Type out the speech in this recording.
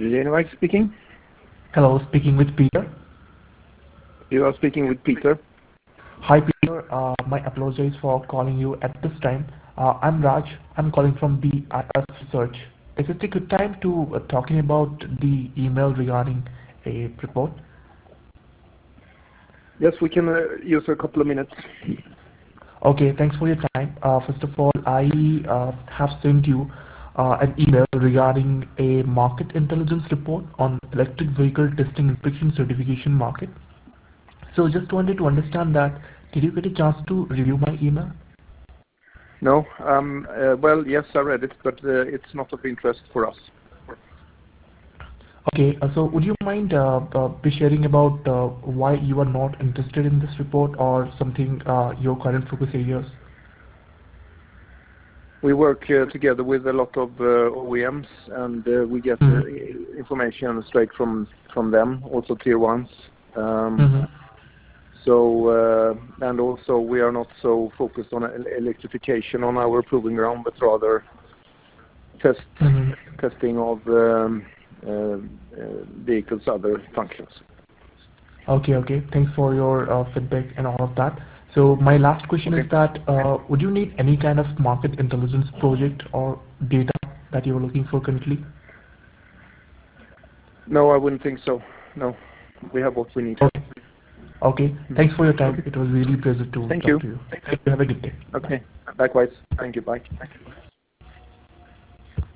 Genevik speaking. Hello, speaking with Peter. You are speaking with Peter. Hi, Peter. My apologies for calling you at this time. I'm Raj. I'm calling from the IS Research. Is it a good time to talking about the email regarding a report? Yes, we can use a couple of minutes. Okay, thanks for your time. First of all, I have sent you an email regarding a market intelligence report on electric vehicle testing inspection certification market. So just wanted to understand that. Did you get a chance to review my email? No, well, yes, I read it, but it's not of interest for us. Okay, so would you mind be sharing about why you are not interested in this report or something, your current focus areas? We work together with a lot of OEMs, and we get information straight from them, also tier ones. And also we are not so focused on electrification on our proving ground, but rather testing of vehicles' other functions. Okay. Thanks for your feedback and all of that. So my last question is that would you need any kind of market intelligence project or data that you're looking for currently? No, I wouldn't think so. No, we have what we need. Okay. Thanks for your time. It was really a pleasure to talk to you. Thank you. Have a good day. Okay. Likewise. Thank you. Bye.